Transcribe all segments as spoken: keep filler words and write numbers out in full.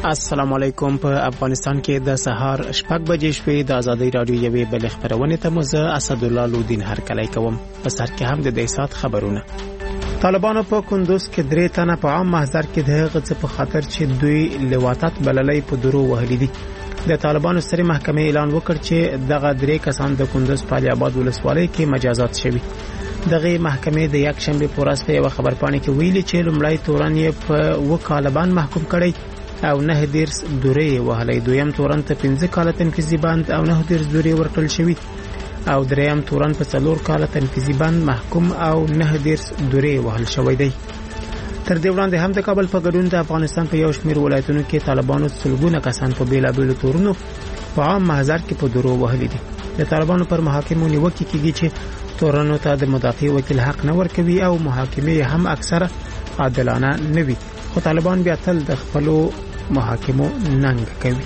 السلام علیکم. په افغانستان کې د سهار شپږ بجې شوې د ازادي رادیو یوې بل خبرونه ته مزه اسد الله لودین هر کله کوم. په سر کې هم د دې سات خبرونه. طالبانو په کندوز کې درې تنه په عام محضر کې د غڅ په خاطر چې دوی لواطت بللې په درو وهلې دي. د طالبانو سره محکمې اعلان وکړ چې دغه درې کسان د کندوز په علي آباد ولسوالۍ کې مجازات شوي. دغه محکمې د یک شنبه په ورځ په یو خبرپاڼه کې ویلي چې لومړی تورن یې په وکالبان محکوم کړي او نه دیرس دورې وهلې، دویم تورن ته پنځه کاله تنفيذي بند او نه دیرس دورې ورکړل شوی او دریم تورن په څلور کاله تنفيذي بند محکوم او نه دیرس دورې وهل شوی دی. تر دې وړاندې هم د کابل په ګډون د افغانستان په یو شمېر ولایتونو کې طالبانو سلګونه کسان په بیلابېلو تورونو په عام محضر کې په درو وهلي دي. د طالبانو پر محاکمو نیوکه کیږي چې تورنو ته د مدافع وکیل حق نه ورکوي او محاکمې هم اکثره عادلانه نه وي، خو طالبان بیا تل د خپلو محاکمو ننګ کوي.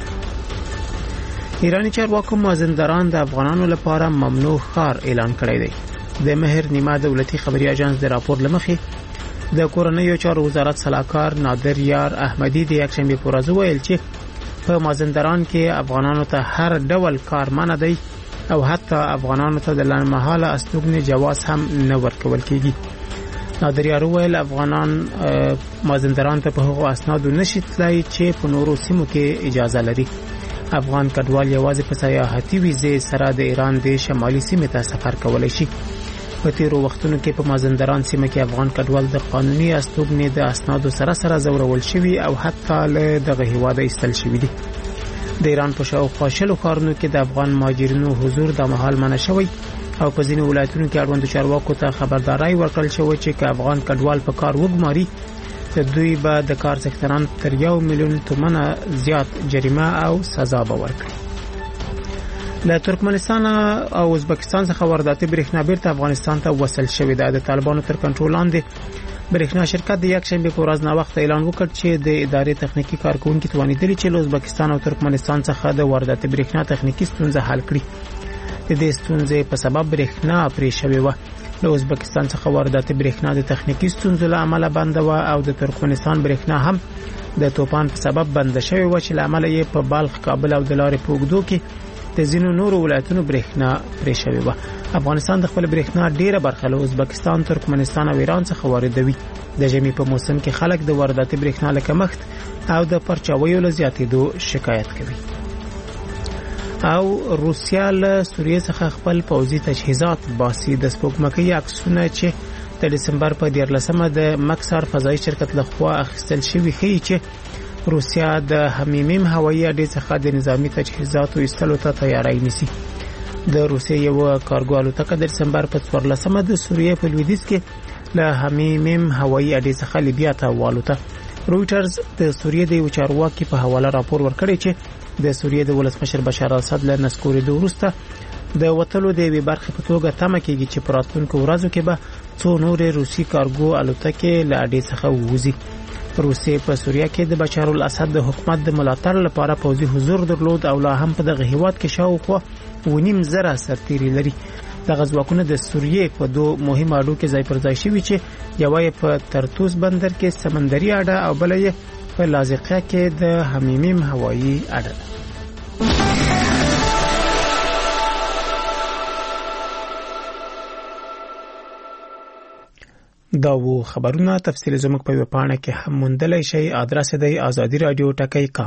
ایرانی چارواکو مازندران د افغانانو لپاره ممنوع ښار اعلان کړی دی. د مهر نیمه دولتي خبري اژانس د راپور لمخې د کورنیو چارو وزارت صلاحکار نادر یار احمدی د یک شنبه په ورځ ویل چې په مازندران کې افغانانو ته هر ډول کار منع دی او حتی افغانانو ته د لنډمهاله استوګنې جواز هم نه ورکول کیږي. نادر یار ویل افغانان مازندران ته په هغو اسنادو نشي تلای چې په نورو سیمو کې اجازه لري. افغان کډوال یوازې په سیاحتي ویزې سره د ایران د شمالي سیمې ته سفر کولای شي. په تیرو وختونو کې په مازندران سیمه کې افغان کډوال د قانوني استوګنې د اسنادو سره سره زورول شوي او حتی له دغه هیواده ایستل شوي دي. د ایران په شاوخوا شلو ښارونو کې د افغان مهاجرینو حضور د مهال منع شوی او په ځینو ولایتونو کې اړوندو چارواکو ته خبرداري ورکړل شوې چې که افغان کډوال په کار وګماري د دوی به د کار څښتنان تر یو میلیون تومنه زیات جریمه او سزا به ورکړي. له ترکمنستان او ازبکستان څخه وارداتي برېښنا بیرته افغانستان ته وصل شوې ده. د طالبانو تر کنټرول لاندې برېښنا شرکت د یک شنبه په ورځ نا وخت اعلان وکړ چې د ادارې تخنیکی کارکونکو توانیدلي چې له ازبکستان او ترکمنستان څخه د وارداتي برېښنا تخنیکی ستونزه حل کړي. د دې ستونزې په سبب برېښنا پرې شوې و. له ازبکستان څخه وارداتي برېښنا د تخنیکی ستونزو له امله بنده و او د ترکمنستان برېښنا هم د توپان په سبب بنده شوې و چې له امله یې په بلخ، کابل او د لارې په اوږدو کې د ځینو نورو ولایتونو برېښنا پرې شوې و. افغانستان د خپل برېښنا ډیره برخه له ازبکستان، ترکمنستان او ایران څخه واردوي. د ژمي په موسم کې خلک د وارداتي برېښنا له کمښت او د پرچاویو له زیاتېدو شکایت کوي. او روسیا له سوریه څخه خپل پوځي تجهیزات باسي. د سپوږمکۍ عکسونه چې د دسمبر په دیارلسمه د مکسار فضایي شرکت لخوا اخیستل شوي ښیي چې روسیا د حمیمیم هوایي اډې څخه د نظامی تجهیزاتو ایستلو ته تیاری نیسي. د روسیې یو کارګو الوتکه د دسمبر په څوارلسمه د سوریه په لویدیځ کې له حمیمیم هوایي اډې څخه لیبیا ته والوته. رویټرز د سوریې د یو چارواکي په حواله راپور ورکړی چې د سوریې د ولسمشر بشار اسد له نسکورېدو وروسته د وټلو د یوې برخې په توګه تمه کېږي چې په راتلونکو ورځو کې به څو نورې روسي کارګو الوتکې له اډې څخه ووځي. روسیې په سوریه کې د بشار الاسد د حکومت د ملاتړ لپاره پوځي حضور درلود او لا هم په دغه هیواد کې شاوخوا ونیم زره سرتیري لري. دغه ځواکونه د سوریې په دوه مهمه اډو کې ځای پر ځای شوي چې یوه یې په ترتوس بندر کې سمندري اډه او بله یې په لاذقیه کې د حمیمیم هوایي اډه ده. دا وو خبرونه. تفصیل زموږ په ویبپاڼه کې هم موندلای شئ. ادرس دی آزادی رادیو ټکی کام.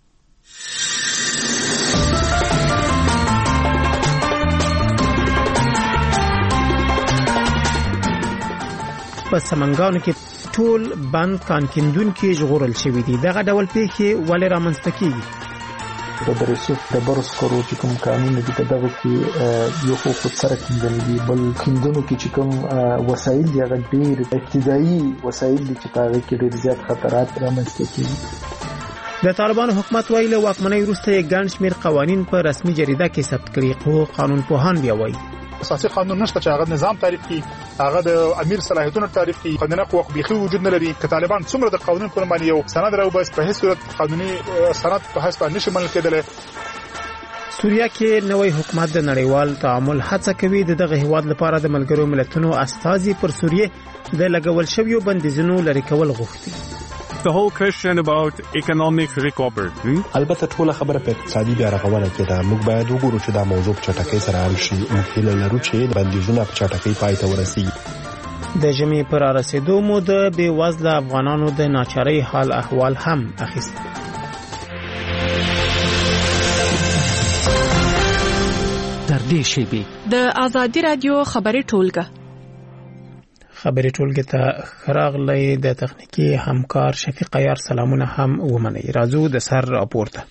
په سمنګانو کې ټول بند کانکیندونکي ژغورل شوي دي. دغه ډول پیښې ولې رامنځته کیږي؟ د رسوب د برس کورو چې کوم قانون دي په دغه کې یو خو خود سره کیندل دي، بل کیندونکو کې چې کوم وسایل دي هغه ډېر ابتدایي وسایل دي چې په هغه کې ډېر زیات خطرات رامنځته کیږي. د طالبانو حکومت وایي له واکمنۍ وروسته یې ګڼ شمېر قوانین په رسمي جریده کې ثبت کړي، خو قانون پوهان بیا وایي اساسي قانون نشته چې هغه نظام تعریف کړي، هغه د امیر صلاحیتونو تعریف کړي. قانوني قوه بيخي وجود نه لري. که طالبان څومره د قانون پر باندې یو سند راو بس په هیڅ صورت قانوني سند په هیڅ باندې نشي منل کېدلی. سوریه کې نوې حکومت د نړیوال تعامل هڅه کوي. دغه هیواد لپاره د ملګرو ملتونو استازي پر سوریه د لګول شویو بندیزونو لري کول غوښتي. the whole question about economic recovery. البته ټول خبره په اقتصادي بیا رغونه کې ده. موږ باید وګورو چې دا موضوع په چټکۍ سره حل شي. موږ هیله لرو چې بندیزونه په چټکۍ پای ته ورسیږي. د ژمي پر رسیدو مو د بې وزله افغانانو د ناچارۍ حال احوال هم اخیست. در دې شیبې د آزادی رادیو خبري ټولګه خبري ټولګه ته خراغلی د تخنیکی همکار شفیق عیار سلامونه هم ومني. راځو د سر راپورته.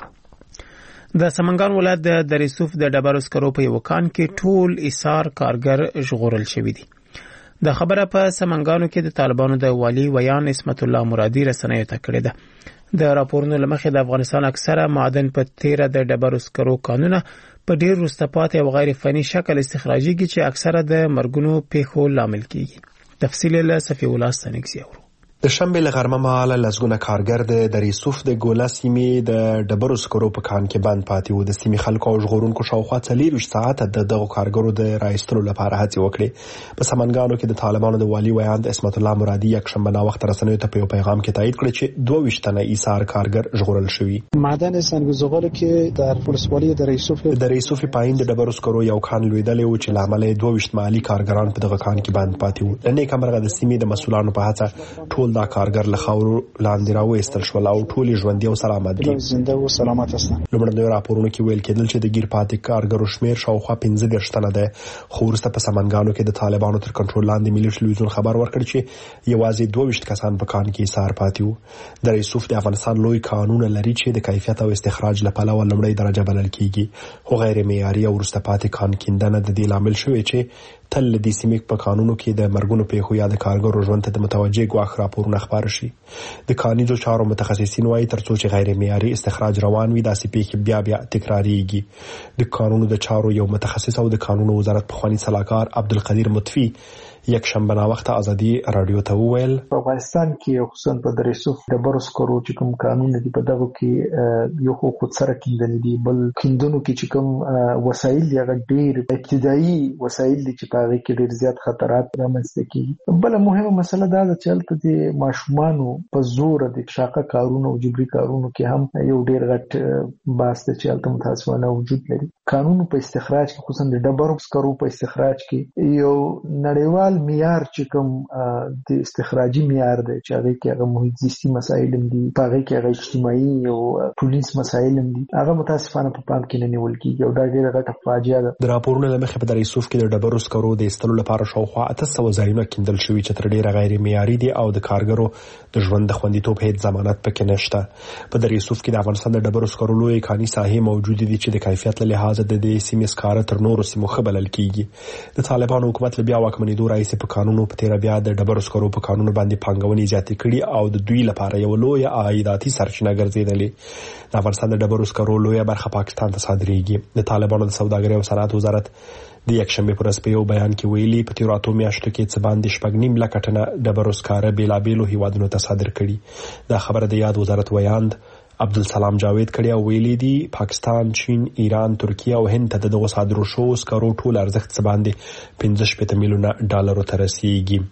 د سمنګان ولایت د دریسوف د ډبرو سکرو په یو کان کې ټول ایثار کارګر ژغورل شوی دي. د خبره په سمنګانو کې د طالبانو د والی ویان اسمت الله مرادي رسنیو ته کړې ده. د راپورونو لمخې د افغانستان اکثره معدن په تیره د ډبرو سکرو کانونه په ډیر وروسته پاتې او غیر فني شکل استخراجيږي چې اکثره د مرګونو پیښو لامل کیږي. تفصیل له صفی الله سنگزی اورو. د شنبې له غرمه مهاله لسګونه کارګر د دریسوف د ګولا سیمې د ډبرو سکرو په کان کې بند پاتې وو. د سیمې خلکو او ژغورونکو شاوخوا څلور ساعته د دغو کارګرو د راایستلو لپاره هڅې وکړې. په سمنګانو کې د طالبانو د والی ویان اسمت الله مرادي یک شنبه نا وخت رسنیو ته په پیغام کې تایید کړ چې دوه ویشت تنه ایثار کارګر ژغورل شوي. معدن سنگزغال کې در ولسوالۍ دریسوف د دریسوف پاین د ډبرو سکرو یو کان لویدلې و چې لامل دوه ویشت مالی کارګران په دغه کان کې بند پاتې وو. د نیک امرغه د سیمې د مسولانو په هڅه ټول دا کارګر له خاورو لاندې راوېستل شول او ټول ژوندي او سلامت دي. زنده او سلامت هستن. لومړنیو راپورونو کې ویل کېدل چې د ګیر پاتې کارګرو شمیر شاوخوا پنځه دېرش تنه ده. خو وروسته په سمنګانو کې د طالبانو تر کنټرول لاندې ملي ټلویزیون خبر ورکړ چې یوازې دوه ویشت کسان په کان کې ایثار پاتې وو. د ریسوف د افغانستان لوی قانون لري چې د کیفیت او استخراج لپاره لومړی درجه بلل کیږي. خو غیر معیاري او وروسته پاتې کان کیندنه د دې لامل شوی چې تل د سیمې په قانونو کې د مرګونو پیښو یا د کارګرو ژوند ته د متوجه غواخ راپورونه خبر شي. د کانیزو چارو متخصصین وايي ترڅو چې غیر معیاري استخراج روان وي داسې پیښې بیا بیا تکراریږي. د قانونو د چارو یو متخصص او د قانونو وزارت پخوانی صلاحکار عبدالقدیر مطفی یک شنبه نا وخت آزادی رادیو ته وویل په افغانستان کې خصوصا په دریسوف د ډبرو سکرو چې کوم قانون دی په دغه کې یو خو خود سره کیندنې دي بل کیندونو کې چې کوم وسایل دی هغه ډیر ابتدایي وسایل دي چې په هغه کې ډیر زیات خطرات رامنځته کیږي. بل مهمه مسله دا ده چې هلته د ماشومانو په زور د شاقه کارونو او جبري کارونو کې هم یو ډیر غټ باس دی چې هلته متاسفانه وجود لري. قانون په استخراج کې خصوصا د ډبرو سکرو په استخراج کې یو نړیوال معیار چې کوم د استخراجي معیار دی چې هغه کې هغه محیط زیستي مسایل هم دي په هغه کې هغه اجتماعي او پولیس مسایل هم دي هغه متاسفانه په پام کې نه نیول کیږي او دا ډیره غټه فاجعه ده. د راپورونو له مخې په دریسوف کې د ډبرو سکرو د ایستلو لپاره شاوخوا اته سوه ځایونه کیندل شوي چې تر ډیره غیر معیاري دي او د کارګرو د ژوند د خوندیتوب هیڅ ضمانت پکې نشته. په دریسوف کې د افغانستان د ډبرو سکرو لوی کاني ساحې موجود دي چې د کیفیت له لحاظه د دې سیمې سکاره تر نورو سیمو ښه بلل کیږي. د طالبانو حکومت له بیا واکمنېدو راهیسې په قانونو په تیر بیا د ډبرو سکرو په قانونو باندې پانګونې زیاتې کړي او د دوی لپاره یو لوی عایداتي سرچینه ګرځېدلې. د افغانستان د ډبرو سکرو لوی برخه پاکستان ته صادرېږي. د طالبانو د سوداګرۍ او صنعت وزارت د یک شنبه پر ورځ په یو بیان کې ویلي په تیرو اتو میاشتو کې څه باندې شپږ نیم لکه ټنه ډبرو سکاره بیلابیلو هیوادونو ته صادر کړي. دا خبره د یاد وزارت ویاند عبدالسلام جاوید کړي او ویلي دي پاکستان، چین، ایران، ترکیه او هند ته دغه صادرو شو سکرو ټول ارزښت څه باندې پنځه شپږ میلیونه ډالرو ته رسیږي.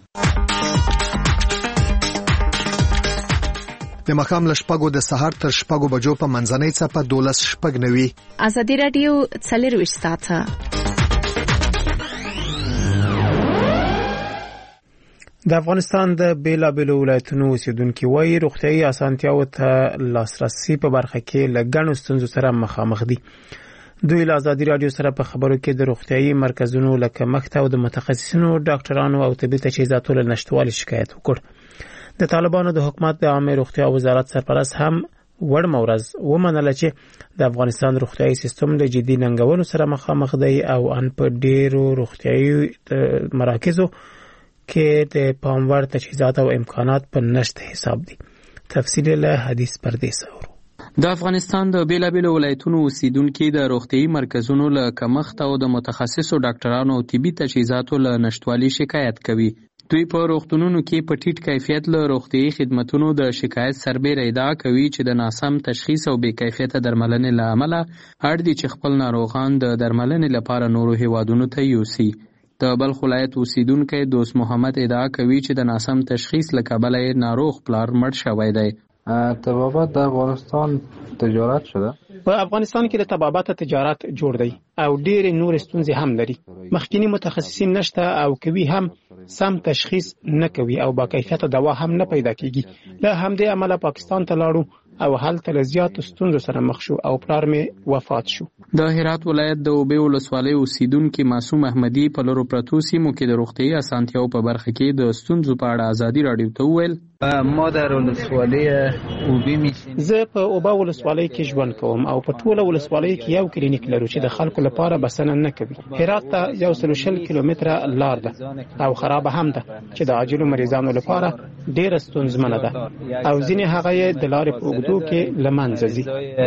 د مخام له شپږو د سهار تر شپږو بجو په منځنۍ څپه دولس شپږ نوي. آزادی رادیو څلرویشت ساعته. د افغانستان د بیلابیلو ولایتونو اوسیدونکو وايي روغتيایي اسانتیاو ته لاسرسي په برخه کې لګڼو ستونزو سره مخامخ دي. دوی له آزادی رادیو سره په خبرو کې د روغتيایي مرکزونو لکه مخته او د متخصصینو ډاکټرانو او طبي تجهیزاتو له نشټوالي شکایت وکړ. د طالبانو د حکومت د عامه روغتیا وزارت سرپرست هم وړ مورز ومنله چې د افغانستان روغتيایي سیستم له جدي ننګونو سره مخامخ دی او ان په ډیرو روغتيایي مراکزو کې د پاموړ تجهیزات او امکانات په نشته حساب دي. تفصیل له حدیث پردیس اورو. د افغانستان د بیلابیلو ولایتونو اوسیدونکو د روغتيایي مرکزونو له کمښت او د متخصصو ډاکټرانو او طبي تجهیزاتو له نشټوالي شکایت کوي. دوی په روغتونونو کې په ټیټ کیفیت له روغتيایي خدماتو د شکایت سربېره ادعا کوي چې د ناسم تشخیص او بې کیفیته درملنې له امله اړ دي چې خپل ناروغان د درملنې لپاره نورو هیوادونو ته یوسي. د بلخ ولایت اوسیدونکی دوست محمد ادعا کوي چې د ناسم تشخیص له کبله یې ناروغ پلار مړ شوی دی. طبابت د افغانستان تجارت شده. په افغانستان کې د طبابت تجارت جوړ دی او ډېر نور ستونزې هم لري. مخکینی متخصصین نشته او کوي هم سم تشخیص نه کوي او با کیفیت دوا هم نه پیدا کیږي. له همدې امله پاکستان ته لاړو او هلته له زیاتو ستونزو سره مخ شو او پلار مې وفات شو. د هرات ولایت د اوبې ولسوالۍ اوسیدونکي معصوم احمدي په لرو پرتو سیمو کې د روغتیايي اسانتیاو په برخه کې د ستونزو په اړه ازادي راډیو ته وویل. ما در ولسوالۍ اوبې میشم. زه په اوبه ولسوالۍ کې ژوند کوم او په ټوله ولسوالۍ کې یو کلینیک لرو چې د خلکو لپاره بسنه نه کوي. هرات ته یو سل شل کیلومتره لار ده او خرابه هم ده چې د عاجلو مریضانو لپاره ډېره ستونزمنه ده او ځینې هغه یې د لارې په اوږدو کې له منځه ځي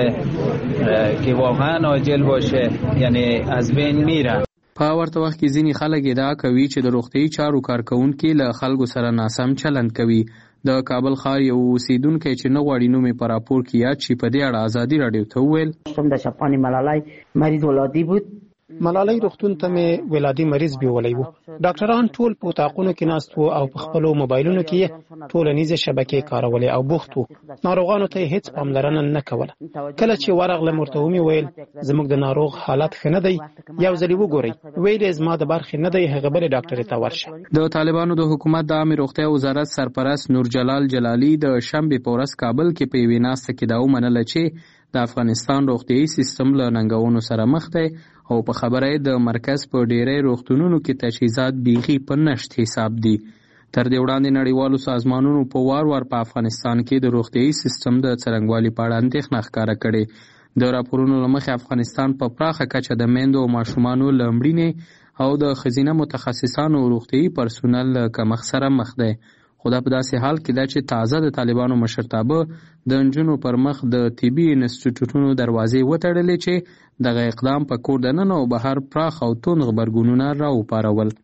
که واقعا عاجل باشه یعنی از بین میره. په ورته وخت کې ځینې خلک ادعا کوي چې د روغتیايي چارو کارکونکي له خلکو سره ناسم چلند کوي. د کابل ښار یو اوسیدونکی چې نه غواړي نوم یې په راپور کې یاد شي په دې اړه ازادي راډیو ته وویل. د شپانې ملالۍ مریض ولادي بود. ملالۍ روغتون ته مې ولادي مریض بیولی وو. ډاکټران ټول په اتاقونو کې ناست وو او په خپلو موبایلونو کې ټولنیزې شبکې کارولې او بوخت وو. ناروغانو ته هیڅ پاملرنه نه کوله. کله چې ورغلم ورته ومې ویل زموږ د ناروغ حالت ښه نه دی، یو ځلې وګورئ. ویل زما د برخې نه دی، هغه بلې ډاکټرې ته ورشه. د طالبانو د حکومت د عامې روغتیا وزارت سرپرست نور جلال جلالي د شنبې په ورځ کابل کې په یوې ناسته کې دا ومنله چې د افغانستان روغتیايي سیستم له ننګونو سره مخ دی او په خبره یې د مرکز په ډیری روغتونونو کې تجهیزات بیخي په نشت حساب دي. تر دې وړاندې نړیوالو سازمانونو په وار وار په افغانستان کې د روغتیايي سیستم د څرنګوالي په اړه اندېښنه ښکاره کړې. د راپورونو له مخې افغانستان په پراخه کچه د میندو او ماشومانو له مړینې او د ښځینه متخصصانو روغتیايي پرسونل له کمښت سره مخ دی. خو دا په داسې حال کې ده چې تازه د طالبانو مشرتابه د نجونو پر مخ د طبي انسټیټوټونو دروازې وتړلې چې دغه اقدام په کور دننه او بهر پراخ او توند غبرګونونه راوپارول.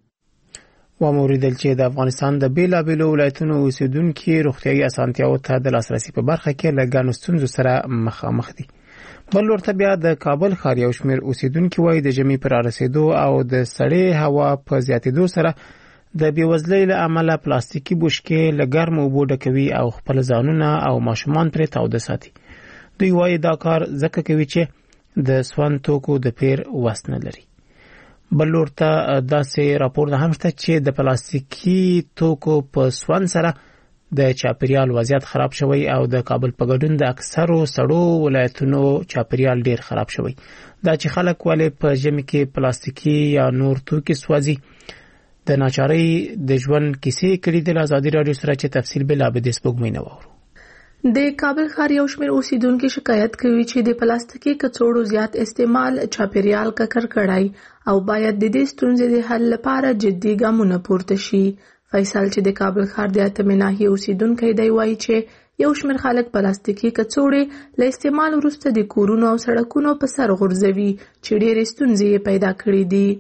واوریدل چې د افغانستان د بیلابیلو ولایتونو اوسیدونکي روغتیايي اسانتیاو ته د لاسرسي په برخه کې له ګڼو ستونزو سره مخامخ دي. بل ورته بیا د کابل ښار یو شمېر اوسیدونکي وایي د ژمي پر رارسېدو او د سړې هوا په زیاتېدو سره د بېوزلۍ له امله پلاستیکي بشکې له ګرمو اوبو ډکوي او خپل ځانونه او ماشومان پرې تاوده ساتي. دوی وایي دا کار ځکه کوي چې د سون توکو د پیر وس نه لري. بل ورته داسې راپور هم شته چې د پلاستیکي توکو په سون سره د چاپیریال وضعیت خراب شوی او د کابل په ګډون د اکثرو سړو ولایتونو چاپیریال ډیر خراب شوی. دا چې خلک ولې په ژمي کې پلاستیکي یا نور توکي سوځي د ناچارۍ د ژوند کیسې کړي. د ازادي راډیو سره چې تفصیل به لا به د سپوږمۍ نه واورو. د کابل ښار یو شمېر اوسیدونکي شکایت کوي چې د پلاستیکي کڅوړو زیات استعمال چاپیریال ککړ کړی او باید د دې ستونزې د حل لپاره جدي ګامونه پورته شي. فیصل چې د کابل ښار د اتمې ناحیې اوسیدونکی دی وایي چې یو شمېر خلک پلاستیکي کڅوړې له استعمال وروسته د کورونو او سړکونو په سر غورځوي چې ډېرې ستونزې یې پیدا کړې دي.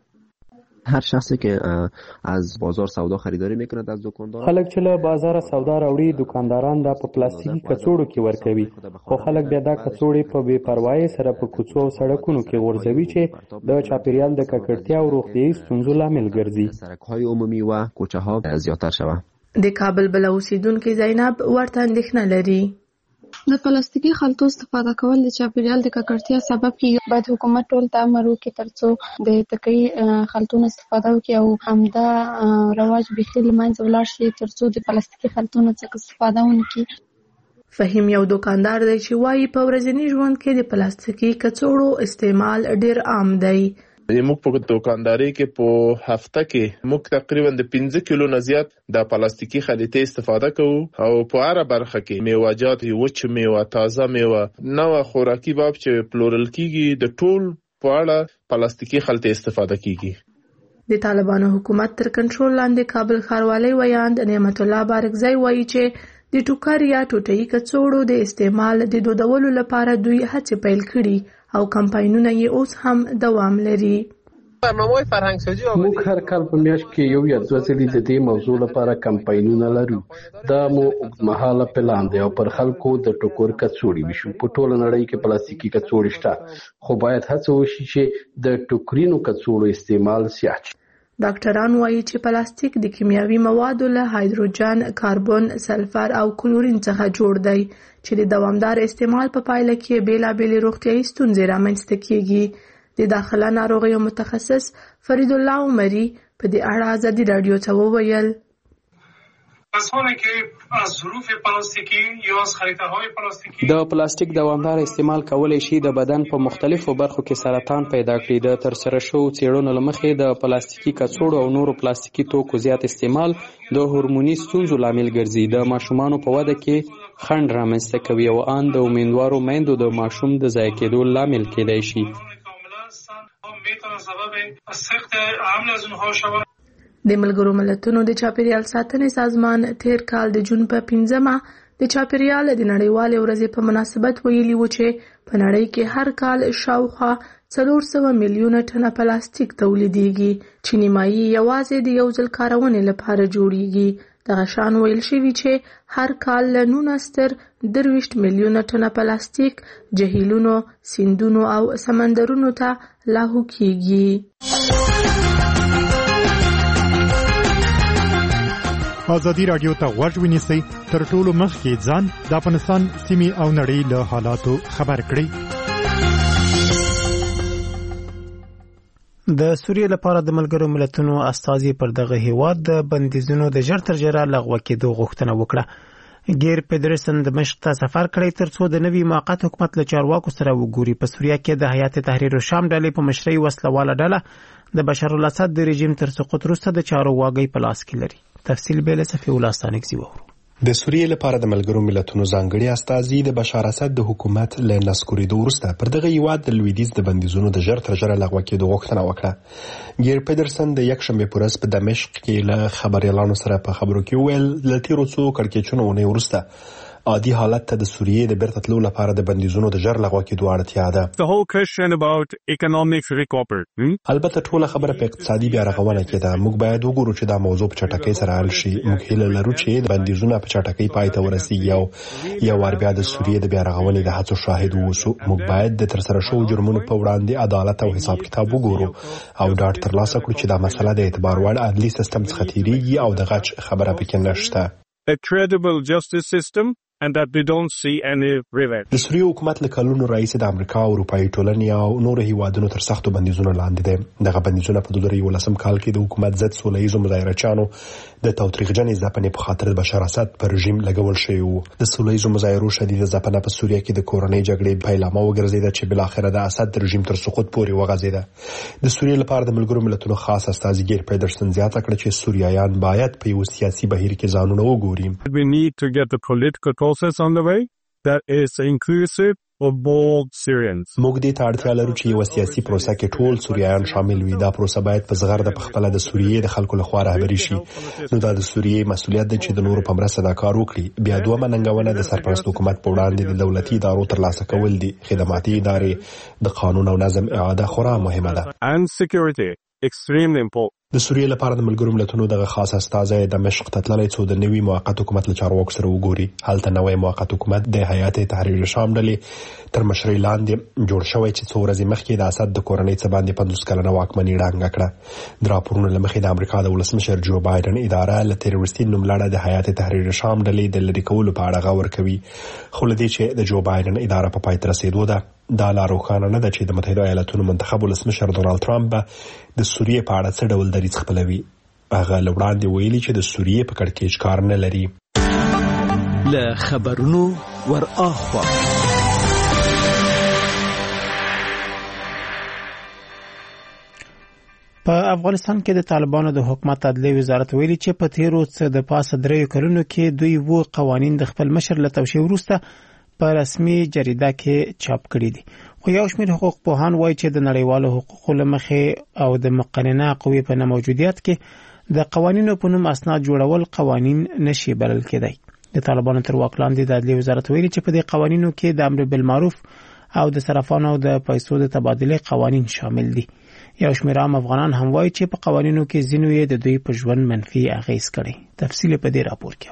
هر شخصی که از بازار سودا خریداری میکند از دکاندار خلک چې له بازار سودا راوړي دکانداران دا په پلاستیکي کڅوړو کې ورکوي خو خلک بیا دا کڅوړې په بې پروایۍ سره په کوڅو او سړکونو کې غورځوي چې د چاپیریال د ککړتیا او روغتیايي ستونزو لامل ګرځي. سړک‌های عمومی و کوچه ها زیاتر شوه. د کابل بل اوسیدونکو زینب ورته اندېښنه لري. د پلاستیکي خلطو استفاده کول د چاپیریال د ککړتیا سبب کیږي. باید حکومت ټول ته امر وکړي ترڅو د تکي خلطونو استفاده وکړي او همدا رواج بېخي له منځه ولاړ شي ترڅو د پلاستیکي خلطونو څخه استفاده ونه کړي. فهیم یو دکاندار دی چې وایي په ورځني ژوند کې د پلاستیکي کڅوړو استعمال ډېر عام دی. موږ په دکانداري کې په هفته کې موږ تقریبا د پنځه کیلو نه زیات د پلاستیکي خلیطې استفاده کوو او په هر برخه کې میوه‌جات، وچ میوه، تازه میوه، نوې خوراکي باب چې پلورل کیږي د ټول په اړه پلاستیکي خلیطې استفاده کیږي. د طالبانو حکومت تر کنټرول لاندې کابل ښاروالۍ ویاند نعمت الله بارکزی وایي چې د ټوکر یا ټوټه‌یي کڅوړو د استعمال د دودولو لپاره دوی هڅې پیل کړي او کمپاینونه یې اوس هم دوام لري. برنامه‌های فرهنګسازي موږ هر کال په میاشت کې یو یا دوه ځلې د دې موضوع لپاره کمپاینونه لرو. دا مو اوږدمهاله پلان دی او پر خلکو د ټوکر کڅوړې وشو. په ټوله نړۍ کې پلاستیکي کڅوړې شته خو باید هڅه وشي چې د ټوکرینو کڅوړو استعمال زیات شي. ډاکټران وایي چې پلاستیک د کیمیاوي موادو له هایدروجن، کاربن، سلفر او کلورین څخه جوړ دی چې د دوامدار استعمال په پایله کې بیلابېلې روغتیایي ستونزې رامنځته کیږي. د داخله ناروغیو متخصص فرید الله عمري په دې اړه ازادي راډیو ته وویل: د پلاستیک دوامدار استعمال کولی شي د بدن په مختلفو برخو کې سرطان پیدا کړي. د ترسره شوو څېړنو له مخې د پلاستیکي کڅوړو او نورو پلاستیکي توکو زیات استعمال د هورموني ستونزو لامل ګرځي، د ماشومانو په وده کې خنډ رامنځته کوي او ان د امیندوارو میندو د ماشوم د ضایع کېدو لامل کېدای شي. د ملګرو ملتونو د چاپیریال ساتنې سازمان تیر کال د جون په پنځمه د چاپیریال د نړیوالې ورځې په مناسبت ویلي و چې په نړۍ کې هر کال شاوخوا څلور سوه میلیونه ټنه پلاستیک تولیدېږي چې نیمایي یوازې د یو ځل کارونې لپاره جوړیږي. دغه شان ویل شوي چې هر کال له نولس تر درویشت میلیونه ټنه پلاستیک جهیلونو، سیندونو او سمندرونو ته لاهو کیږي. ازادي راډیو ته غوږ ونیسئ، تر ټولو مخکې ځان د افغانستان سیمې او نړۍ له حالاتو خبر کړئ. د سوریې لپاره د ملګرو ملتونو استازي پر دغه هیواد د بندیزونو د ژر تر ژره لغوه کېدو غوښتنه وکړه. ګیر پدرسن دمشق ته سفر کړی ترڅو د نوي موقت حکومت له چارواکو سره وګوري. په سوریه کې د هیئت تحریر الشام ډلې په مشرۍ وسلواله ډله د بشار الاسد د رژیم تر سقوط وروسته د چارو واګۍ په لاس کې لري. تفصیل به له صفي الله ستانکزي وورو. د سوریې لپاره د ملګرو ملتونو ځانګړي استازي د بشار اسد د حکومت له نسکورېدو وروسته پر دغه هیواد د لویدیځ د بندیزونو د ژر تر ژره لغوه کېدو غوښتنه وکړه. ګیر پدرسن د یکشنبې په ورځ په دمشق کې له خبريالانو سره په خبرو کې وویل له تیرو څو کړکېچونو اونۍ وروسته عادي حالت ته د سوریې د بیرته تلو لپاره د بندیزونو د ژر لغوه کېدو اړتیا ده. The whole question about economic recovery. البته ټوله خبره په اقتصادي بیا رغونه کې ده. موږ باید وګورو چې دا موضوع په چټکۍ سره حل شي. موږ هیله لرو چې د بندیزونو په چټکۍ پای ته ورسیږي او یو وار بیا د سوریې د بیا رغونې د هڅو شاهد ووسو. موږ باید د ترسره شوو جرمونو په وړاندې عدالت او حساب کتاب وګورو او ډاډ ترلاسه کړو چې دا مسله د اعتبار وړ عدلي سیستم څخه تیریږي او د غچ خبره پکې نشته. A credible justice system and that we don't see any revenge. د سوریې حکومت له کلونو راهیسې د امریکا او اروپایي ټولنې او نورو هیوادونو تر سختو بندیزونو لاندې دی. دغه بندیزونه په دوه زره یولسم کال کې د حکومت ضد سوله ییزو مظاهرچیانو د تاوتریخجنې ځپنې په خاطر د بشار اسد پر رژیم لګول شوی وو. د سوله ییزو مظاهرو شدیده ځپنه په سوریه کې د کورنۍ جګړې پیلامه وګرځېده چې بالاخره د اسد د رژیم تر سقوط پورې وغځېده. د سوریې لپاره د ملګرو ملتونو خاص استازي ګیر پدرسن زیاته کړه چې سوریایان باید په یو سیاسي بهیر کې ځانونه وګوري. We need to get the political process on the way that is inclusive of both Syrians. موږ دې ته اړتیا لرو چې یو سیاسي پروسه کې ټول سوریایان شامل وي. دا پروسه باید په زغر د پخپله د سوریې د خلکو لخوا رهبري شي. نو دا د سوریې مسؤلیت دی چې د نورو په مرسته دا کار وکړي. بیا دومره ننګونه د سرپرست حکومت په وړاندې د دولتي ادارو ترلاسه کول دي. خدماتي ادارې د قانون او نظم اعاده خورا مهمه ده. And security extremely important. د سوریې لپاره د ملګرو ملتونو دغه خاص استازی دمشق ته تللی څو د نوي موقت حکومت له چارواکو سره وګوري. هلته نوی موقت حکومت د هیئت تحریر الشام ډلې تر مشرۍ لاندې جوړ شوی چې څو ورځې مخکې د اسد د کورنۍ څخه باندې پنځوس کلنه واکمني ړنګه کړه. د راپورونو له مخې د امریکا د ولسمشر جو بایدن اداره له تروریستي نوملړه د هیئت تحریر الشام ډلې د لرې کولو په اړه غور کوي. خو له دې چې د جو بایدن اداره په پای ته رسېدو ده، دا لا روښانه نه ده چې د متحده ایالاتونو منتخب ولسمشر ډونالد ټرمپ به د سوریې په اړه څه ډول دریځ خپلوي. هغه له وړاندې ویلي چې د سوریې په کړکېچ کار نه لري. له خبرونو ور اخوا په افغانستان کې د طالبانو د حکومت عدلیې وزارت ویلي چې په تیرو څه د پاسه درې کلونو کې دوی وو قوانین د خپل مشر له توشیح وروسته په رسمي جریده کې چاپ کړي دي. خو یو شمېر حقوق پوهان وایي چې د نړیوالو حقوقو له مخې او د مقننه قوې په ناموجودیت کې د قوانینو په نوم اسناد جوړول قوانین نشي بلل کېدای. د طالبانو تر واک لاندې د عدلیې وزارت ویلي چې په دې قوانینو کې د امر بالمعروف او د صرافانو او د پیسو د تبادله قوانین شامل دي. یو شمېر عام افغانان هم وایي چې په قوانینو کې ځینو یې د دوی په ژوند منفي اغېز کړي. تفصیل په دې راپور کې اورو.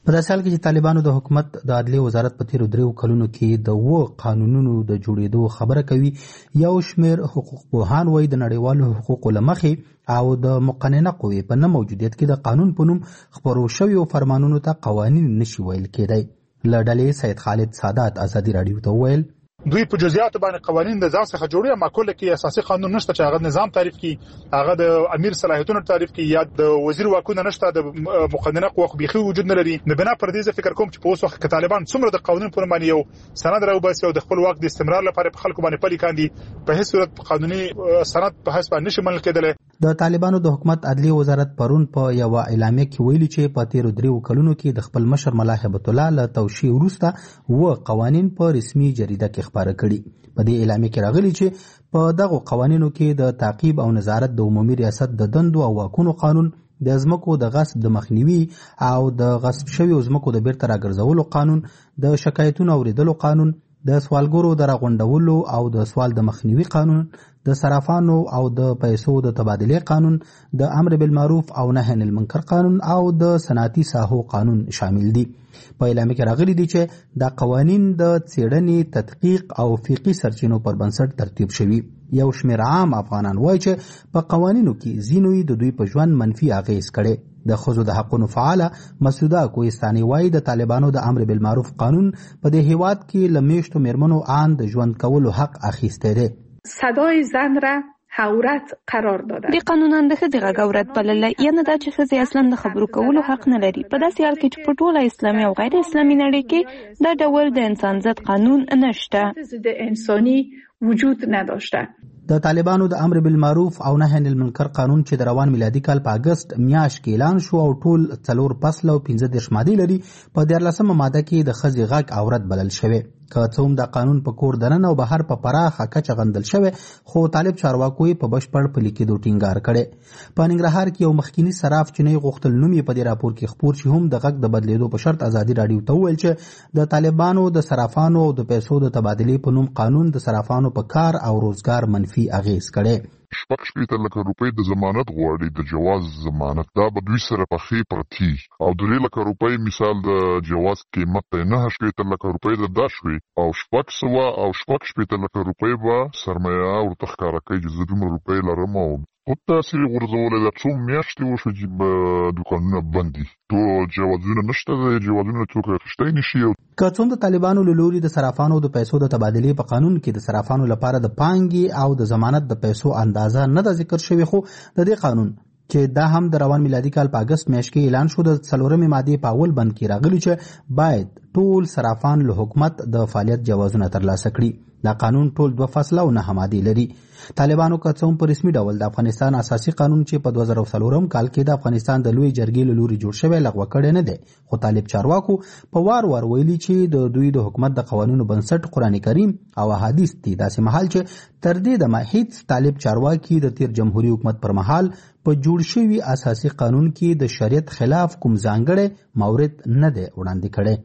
په داسې حال کې چې طالبانو د حکومت د عدلیې وزارت په تیرو دریو کلونو کې د اووه قانونونو د جوړېدو خبره کوي، یو شمېر حقوق پوهان وایي د نړیوالو حقوقو له مخې او د مقننه قوې په نه موجودیت کې د قانون په نوم خپرو شویو فرمانونو ته قوانین نشي ویل کېدی. له ډلې سید خالد سادات ازادي راډیو ته وویل دوی په جزئیات باندې قوانین د ځان څخه جوړي، معقوله کې اساسي قانون نشته چې هغه نظام تعریف کړي، هغه د امیر صلاحیتونو تعریف کړي، یا د وزیر واکونه نشته، د مقننه قوه بيخي وجود نه لري. نه بنا پر دې فکر کوم چې په اوس وخت کې طالبان څومره د قانون پر باندې یو سند راوباسي او د خپل واک د استمرار لپاره په خلکو باندې پلي کاندي، په هیڅ صورت قانوني سند په هیڅ باندې نشي منل کېدلی. د طالبانو د حکومت عدلیې وزارت پرون په یو اعلامیه کې ویلي چې په تیرو دریو کلونو کې د خپل مشر ملا هیبت الله له توشیح وروسته و قوانین په رسمي جریده کې خبره کړي. په دې اعلامیه کې راغلي چې په دغه قوانینو کې د تعقیب او نظارت د عمومي ریاست د دندو او واکونو قانون، د ځمکو د غصب د مخنیوي او د غصب شویو ځمکو د بیرته راګرځولو قانون، د شکایتونو اوریدلو قانون، د سوالګرو د راغونډولو او د سوال د مخنیوي قانون، د صرافانو او د پیسو د تبادلې قانون، د امر بالمعروف او نهي عن المنکر قانون او د صنعتي ساحو قانون شامل دي. په اعلامیه کې راغلي دي چې دا قوانین د څېړنې، تدقیق او فقهي سرچینو پر بنسټ ترتیب شوي. یو شمېر عام افغانان وایي چې په قوانینو کې ځینو د دوی په ژوند منفي اغېز کړی. د ښځو د حقونو فعاله مسعوده کوهستاني وایي د طالبانو د امر بالمعروف قانون په دې هیواد کې له میشتو میرمنو آن د ژوند کولو حق اخیستی دی. صدای زن را عورت قرار داده. دی قانونان د ښځې غږ عورت بلله، یعنې دا چې ښځې اصلا د خبرو کولو حق نه لري. په داسې حال کې چې په ټوله اسلامي او غیر اسلامي نړۍ کې دا ډول د انسان ضد قانون نشته. ضد انساني وجود نداشته. د طالبانو د امر بالمعروف او نهي عن المنکر قانون چې د روان میلادي کال په اگست میاشت کې اعلان شو او ټول څلور فصل او پنځه دېرش مادې لري، په دیارلسمه ماده کې د ښځې غږ عورت بلل شوی. که څه هم د قانون په کور دننه او بهر په پراخه کچه غندل شوی، خو طالب چارواکو یې په بشپړ پلي کېدو ټینګار کړی. په ننګرهار کې یو مخکینی صراف چې نه غوښتل نوم یې په دې راپور کې خپور شي هم د غږ د بدلیدو په شرط ازادي راډیو ته وویل چې د طالبانو د صرافانو او د پیسو د تبادلې په نوم قانون د صرافانو په کار او روزګار منفي اغېز کړی. شپږ شپېته لکه روپۍ د ضمانت غواړي، د جواز ضمانت، دا به دوی سره پخې پرتي او درې لکه روپۍ مثال د جواز قیمت ته نهه شپېته لکه روپۍ د دا شوي او شپږ سوه او شپږ شپېته لکه روپۍ به سرمایه ورته ښکاره کوي چې زه دومره روپۍ لرم او خو تاثیر غورځولی دا څو میاشتې وشو چې به دوکانونه بند دي، ټول جوازونه نشته، د جوازونه څوک اخیستی نشي. که څه هم د طالبانو له لوري د صرافانو د پیسو د تبادلې په قانون کې د صرافانو لپاره د پانګې او د ضمانت د پیسو اندازه نه ده ذکر شوې، خو د دې قانون چې دا هم د روان میلادي کال په اگست میاشت کې اعلان شو، د څلورمې مادې په اول بند کې راغلي چې باید ټول صرافان له حکومت د فعالیت جوازونه ترلاسه کړي. دا قانون ټول دوه فصله او نهه مادې لري. طالبانو که څه هم په رسمي ډول د افغانستان اساسي قانون چې په دوه زره څلورم کال کې د افغانستان د لوی جرګې له لوري جوړ شوی لغوه کړی نه دی، خو طالب چارواکو په وار وار ویلي چې د دوی د حکومت د قوانینو بنسټ قرآن کریم او احادیث دي، داسې مهال چې تر دې دمه هیڅ طالب چارواکي د تیر جمهوریت حکومت پر مهال په جوړ شوي اساسي قانون کې د شریعت خلاف کوم ځانګړی مورد نه دی وړاندې کړی.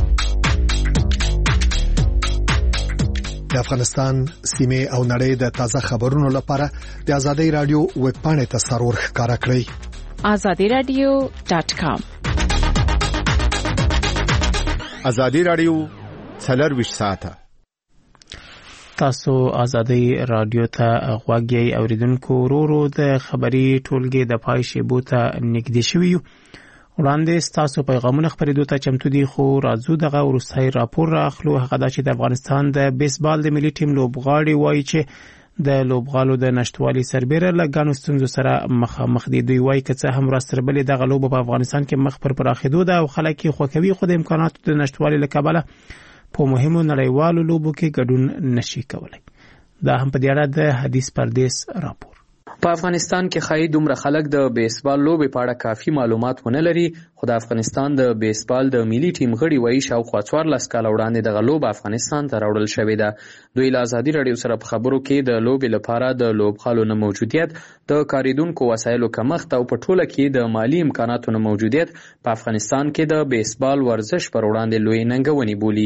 د افغانستان سیمه او نړۍ د تازه خبرونو لپاره د ازادي رادیو ویب پاڼې ته سرور ښکارا کړئ azadi radio dot com. ازادي رادیو څلرویشت ساعته تاسو ازادي رادیو ته غوږ یې اوریدونکو ورو د خبري ټولګي د پای شیبو ته نږدې شویو. وړاندې ستاسو پیغامونه خپرېدو ته چمتو دي، خو راځو دغه وروستی راپور راخلو. هغه دا چې د افغانستان د بیسبال د ملي ټیم لوبغاړي وایي چې د لوبغالو د نشټوالي سربیره له ګڼو ستونزو سره مخامخ دي. دوی وایي که څه هم ورځ تر بلې دغه لوبه په افغانستان کې مخ پر پراخېدو ده او خلک یې خوښوي، خو د امکاناتو د نشټوالي له کبله په مهمو نړیوالو لوبو کې ګډون نشي کولی. دا هم په دې اړه د حدیث پردیس راپور. په افغانستان کې خای دومره خلک د بیسبال لوبې په اړه کافي معلومات ونه لري، خو د افغانستان د بیسبال د ملي ټیم غړي وایي شاوخوا څوارلس کاله وړاندې دغه لوبه افغانستان ته راوړل شوې ده. دوی له ازادي راډیو سره په خبرو کې د لوبې لپاره د لوبغالو نه موجودیت، د کاریدونکو وسایلو کمښت او په ټوله کې د مالی امکاناتو نه موجودیت په افغانستان کې د بیسبال ورزش پر وړاندې لوی ننګونې بولي.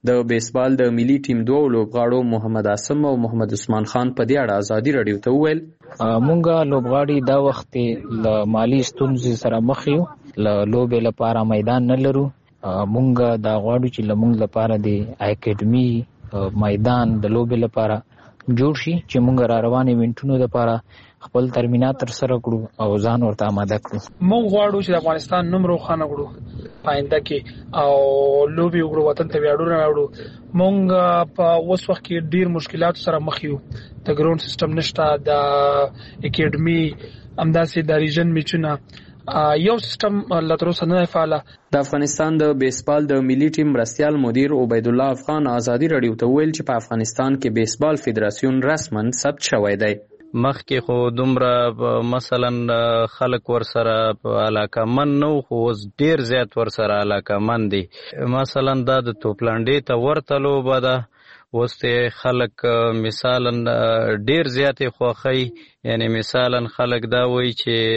د بیسبال د ملي ټیم دوه لوبغاړو محمد عاصم او محمد عثمان خان په دې اړه ازادي رادیو ته وویل مونږه لوبغاړي دا وخت له مالی ستونزې سره مخ یو، له لوبې لپاره میدان نه لرو. مونږه دا غواړو چې لمونږ لپاره د اکیډمي میدان د لوبې لپاره جوړ شي چې مونږ را روانې منټونو لپاره خپل ترمینات تر سره کړو او ځان ورته آماده کړو. مونږ غواړو چې د افغانستان نوم روښانه کړو پاینده کې او لوبي وګړو وطن ته ویاړونه راوړو. مونږ په اوس وخت کې ډیر مشکلات سره مخ یو، د ګراوند سیستم نشته، د اکیډمي همداسې د ریجن میچونه یو سیستم لتر اوسه نه فعال. د افغانستان د بیسبال د ملي ټیم مرستیال مدیر عبید الله افغان ازادي رادیو ته ویل چې په افغانستان کې بیسبال فدراسیون رسما ثبت شوی دی. مخکې خو دومره مثلا خلک ورسره علاقه من نو، خو اوس ډیر زیات ورسره علاقه من دي. مثلا دا د توپلانډې ته ورته لوبه ده، اوس ته خلک مثلا ډیر زیاتې خوښي، یعنی مثلا خلک دا وایي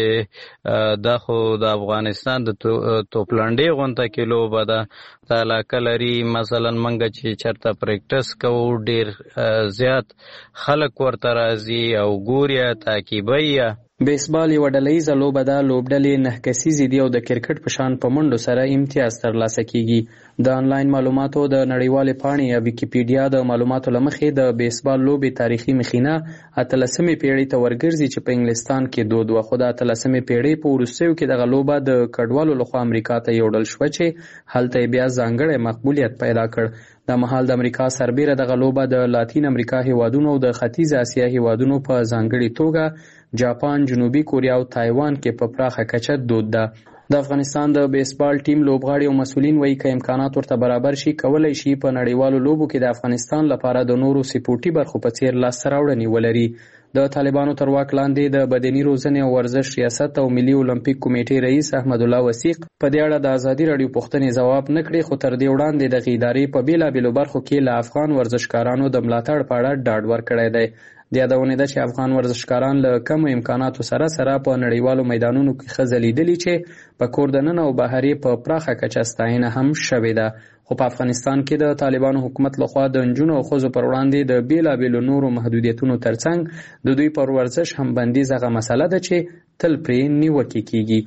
چې دا خو د افغانستان د توپلانډې غونډه کې لوبه ده، دا علاقه لري. مثلا منګه چې چرته پریکټس کوو ډیر زیات خلک ورته راځي او ګوري تعقیبوي. بیسبال یو ډلهیزه لوبه ده. لوبډلې نه کسیزې دي او د کرکټ په شان په منډو سره امتیاز ترلاسه کیږي. د آنلاین معلوماتو د نړیوالې پاڼې یا ویکیپیډیا د معلوماتو له مخې د بیسبال لوبې تاریخي مخینه اتلسمې پیړۍ ته ورګرځي چې په انګلستان کې دود وه، خو د اتلسمې پیړۍ په وروستیو کې دغه لوبه د کډوالو لخوا امریکا ته یوړل شوه چې هلته یې بیا ځانګړی مقبولیت پیدا کړ. د مهال د امریکا سربیره دغه لوبه د لاتین امریکا هیوادونو او د ختیځ اسیا هیوادونو په ځانګړي توګه جاپان، جنوبي کوریا او تایوان کې په پراخه کچه دود ده. د افغانستان د بیسبال ټیم لوبغاړي او مسؤلین وایي که امکانات ورته برابر شي کولی شي په نړیوالو لوبو کې د افغانستان لپاره د نورو سپورټي برخو په څیر لاسته راوړنې ولري. د طالبانو تر واک لاندې د بدني روزنې او ورزش ریاست او ملي اولمپیک کمیټې رئیس احمد الله وثیق په دې اړه د ازادي رادیو پوښتنې ځواب نه کړې، خو تر دې وړاندې دغه ادارې په بیلابیلو برخو کې له افغان ورزشکارانو د ملاتړ په اړه ډاډ ورکړی دی. د یادونې ده چې افغان ورزشکاران له کمو امکاناتو سره سره په نړیوالو میدانونو کې ښه ځلیدلي چې په کور دننه او بهرې په پراخه کچه ستاینه هم شوې ده. خو په افغانستان کې د طالبانو حکومت لخوا د نجونو او ښځو پر وړاندې د بیلابیلو نورو محدودیتونو ترڅنګ د دوی پر ورزش هم بندیز هغه مسله ده چې تل پرې نیوکې کیږي.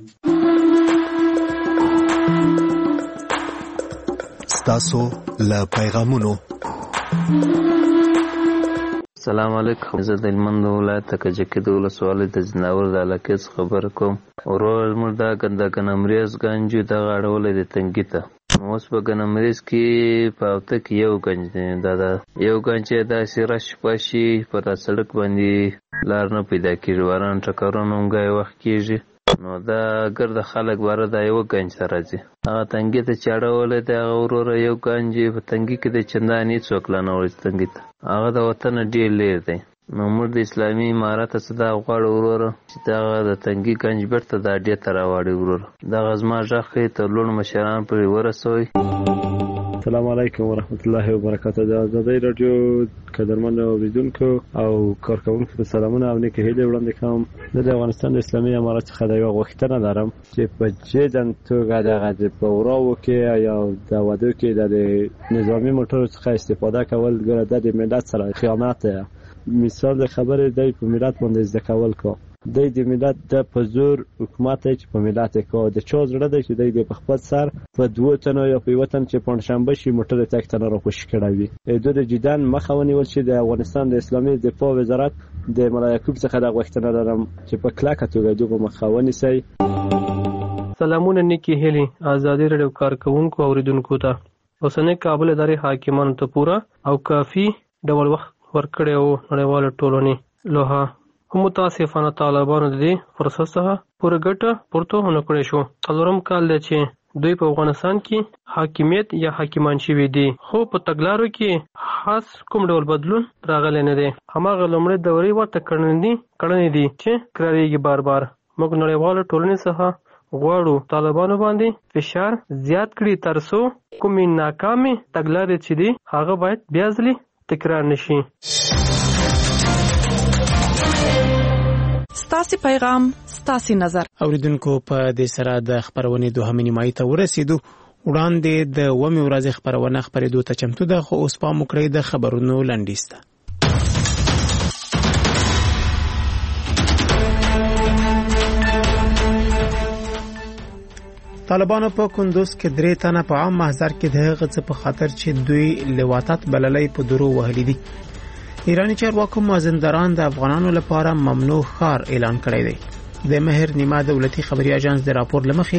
ستاسو له پیغامونو. السلام علیکم، زه د هلمند ولایت د کجکي د ولسوالۍ د ځناور د علاقې څخه خبره کوم. ورور زموږ دا ګنده ګنمریز ګنج دغه اړولی دی تنګي ته. اوس په ګنمریز کې په هفته کې یو ګنج دی، دا دا یو ګنج چې داسې رش پاشي په دا سړک باندې لار نه پیدا کېږي، باران ټکرونه هم ګای وخت کېږي، نو دا ګرده خلک باره دا یو ګنج ته راځي. هغه تنګي ته چې اړولی دی هغه وروره یو ګنج په تنګي کې دی چندانې هېڅوک لا نه وړي تنګي ته، هغه د وطن ډېر لرې دی. نو موږ د اسلامي امارت څخه دا غواړو وروره چې دغه د تنګي ګنج بیرته دا اډې ته راواړي وروره. دغه زما غږ ښایي تر لوړ مشران پورې ورسوئ. السلام علیکم ورحمت الله وبرکاته. د ازادۍ راډیو قدرمنو اوریدونکو او کارکوونکو ته سلامونه او نیکې هیلې وړاندې کوم. زه د افغانستان د اسلامي امارت څخه د یوه غوښتنه لرم چې په جدي توګه دغه د پوراو کې یا د ودو کې د نظامي موټرو څخه استفاده کول ګره د ملت سره خیانت دی. مثال د خبرې دی په ملت باندې زده کول کو دی د ملت د په زور حکومت چې په ملت کو د چا زړه دی چې دی په خپل سر په دوه تنو یا په یو تن چې پنځشنبه شي موټر تک تنه را خوشی کړی وي. دوی د جدان مخه ونیول چې د افغانستان د اسلامي دفاع وزارت د مولا یعقوب څخه د غوښتنه لرم چې په کلکه توګه دغه مخه ونیسي. سلامونه نیکی هلی ازادي رادیو کارکوونکو اوریدونکو ته. اوسنۍ کابل ادارې حاکمانو ته پوره او کافي ډول وخت ورکړی او نړیواله ټولنې لوها هم متاسفانه طالبانو د دې فرصت څخه پوره ګټه پورته ونه کړی شو. څلورم کال دی چې دوی په افغانستان کې حاکمیت یا حاکمان شوي دي، خو په تګلارو کې خاص کوم ډول بدلون راغلی نه دی. هماغه لومړۍ دورې ورته کړنې دي چې تکرارېږي بار بار. موږ نړیواله ټولنې څخه غواړو طالبانو باندې فشار زیات کړي ترڅو کومې ناکامې تګلارې چې دي هغه باید بیا ځلې تکرار نشي. ستاسو پیغام ستاسو نظر. اوریدونکو په دې سره د خبرونې دوهمې نیمایي ته ورسېدو. وړاندې د ومې ورځې خبرونه خبرېدو ته چمتو ده، خو اوس پام وکړئ د خبرونو لنډیز ته. طالبانو په کندوز کې درې تنه په عام محضر کې د هغه څه په خاطر چې دوی لواطت بللې په درو وهلي دي. ایرانی چارواکو مازندران د افغانانو لپاره ممنوع ښار اعلان کړی دی. د مهر نیمه دولتي خبري اژانس د راپور لمخې